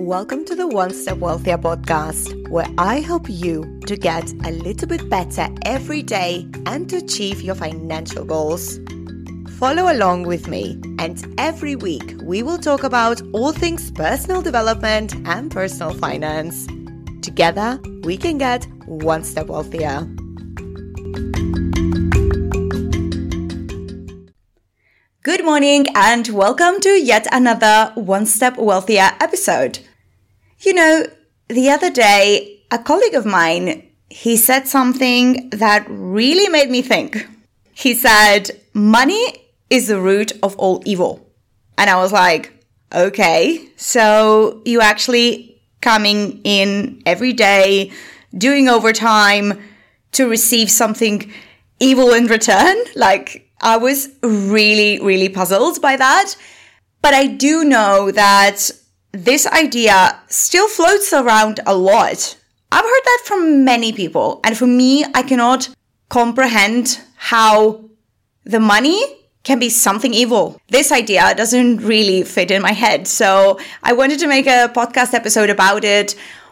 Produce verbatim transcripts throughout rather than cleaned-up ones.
Welcome to the One Step Wealthier podcast, where I help you to get a little bit better every day and to achieve your financial goals. Follow along with me, and every week we will talk about all things personal development and personal finance. Together, we can get one step wealthier. Good morning and welcome to yet another One Step Wealthier episode. You know, the other day, a colleague of mine, he said something that really made me think. He said, money is the root of all evil. And I was like, okay, so you actually coming in every day, doing overtime to receive something evil in return? Like, I was really, really puzzled by that. But I do know that this idea still floats around a lot. I've heard that from many people. And for me, I cannot comprehend how the money can be something evil. This idea doesn't really fit in my head. So I wanted to make a podcast episode about it,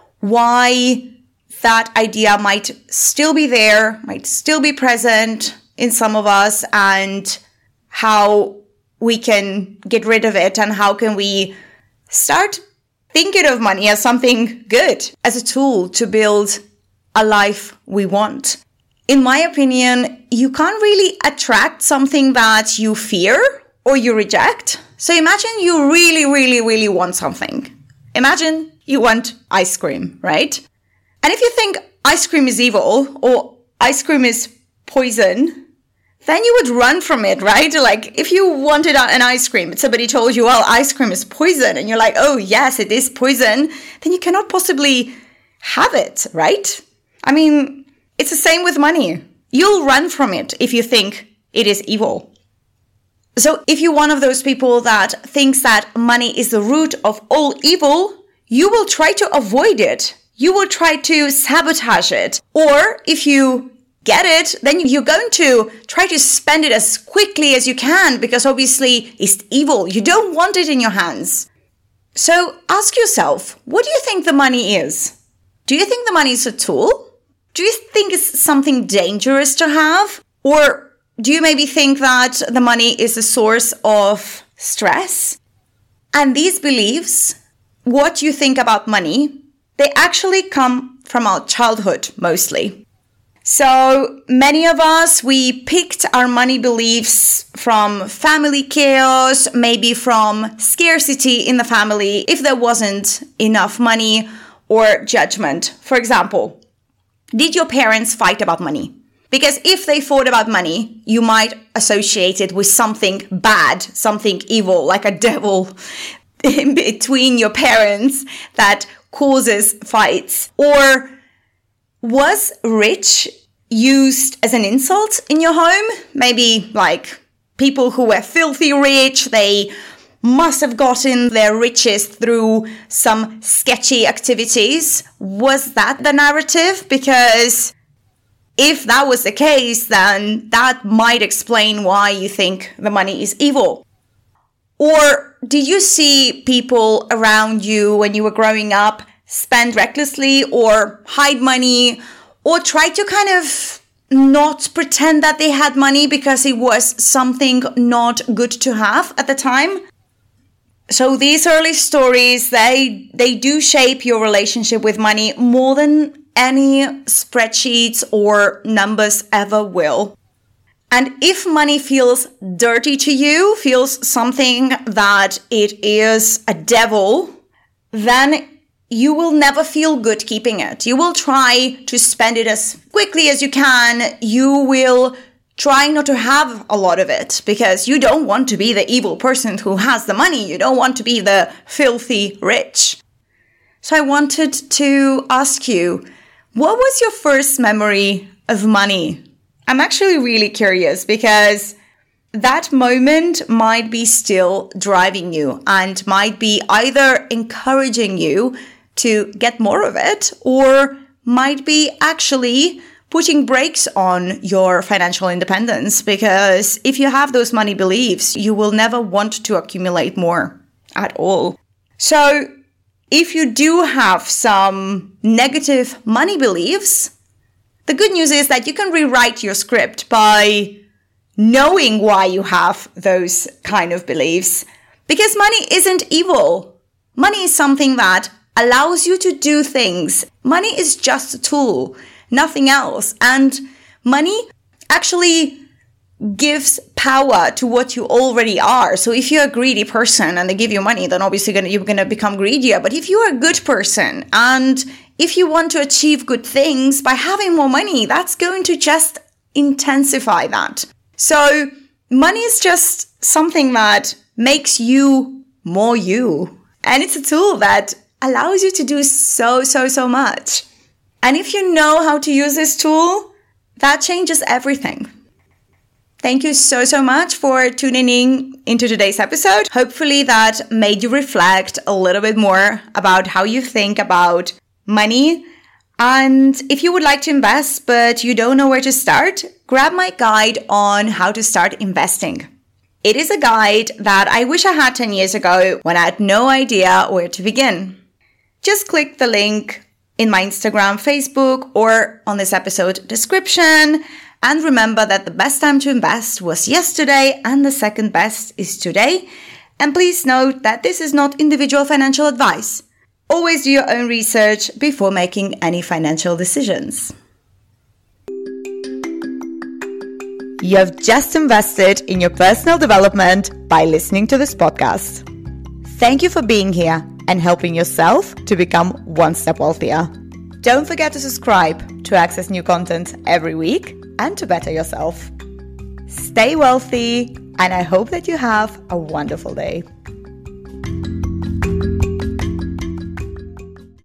why that idea might still be there, might still be present in some of us, and how we can get rid of it, and how can we start thinking of money as something good, as a tool to build a life we want. In my opinion, you can't really attract something that you fear or you reject. So imagine you really, really, really want something. Imagine you want ice cream, right? And if you think ice cream is evil or ice cream is poison, then you would run from it, right? Like if you wanted an ice cream, but somebody told you, well, ice cream is poison, and you're like, oh yes, it is poison, then you cannot possibly have it, right? I mean, it's the same with money. You'll run from it if you think it is evil. So if you're one of those people that thinks that money is the root of all evil, you will try to avoid it. You will try to sabotage it. Or if you get it, then you're going to try to spend it as quickly as you can, because obviously it's evil. You don't want it in your hands. So ask yourself, what do you think the money is? Do you think the money is a tool? Do you think it's something dangerous to have? Or do you maybe think that the money is a source of stress? And these beliefs, what you think about money, they actually come from our childhood mostly. So many of us, we picked our money beliefs from family chaos, maybe from scarcity in the family if there wasn't enough money, or judgment. For example, did your parents fight about money? Because if they fought about money, you might associate it with something bad, something evil, like a devil in between your parents that causes fights. Or was rich used as an insult in your home? Maybe like people who were filthy rich, they must have gotten their riches through some sketchy activities. Was that the narrative? Because if that was the case, then that might explain why you think the money is evil. Or did you see people around you when you were growing up spend recklessly or hide money, or try to kind of not pretend that they had money because it was something not good to have at the time? So these early stories, they they do shape your relationship with money more than any spreadsheets or numbers ever will. And if money feels dirty to you, feels something that it is a devil, then you will never feel good keeping it. You will try to spend it as quickly as you can. You will try not to have a lot of it because you don't want to be the evil person who has the money. You don't want to be the filthy rich. So I wanted to ask you, what was your first memory of money? I'm actually really curious because that moment might be still driving you and might be either encouraging you to get more of it, or might be actually putting brakes on your financial independence, because if you have those money beliefs, you will never want to accumulate more at all. So if you do have some negative money beliefs, the good news is that you can rewrite your script by knowing why you have those kind of beliefs. Because money isn't evil. Money is something that allows you to do things. Money is just a tool, nothing else. And money actually gives power to what you already are. So if you're a greedy person and they give you money, then obviously gonna, you're going to become greedier. But if you're a good person and if you want to achieve good things by having more money, that's going to just intensify that. So money is just something that makes you more you. And it's a tool that allows you to do so, so, so much. And if you know how to use this tool, that changes everything. Thank you so, so much for tuning in into today's episode. Hopefully that made you reflect a little bit more about how you think about money. And if you would like to invest, but you don't know where to start, grab my guide on how to start investing. It is a guide that I wish I had ten years ago when I had no idea where to begin. Just click the link in my Instagram, Facebook, or on this episode description. And remember that the best time to invest was yesterday and the second best is today. And please note that this is not individual financial advice. Always do your own research before making any financial decisions. You have just invested in your personal development by listening to this podcast. Thank you for being here and helping yourself to become one step wealthier. Don't forget to subscribe to access new content every week and to better yourself. Stay wealthy, and I hope that you have a wonderful day.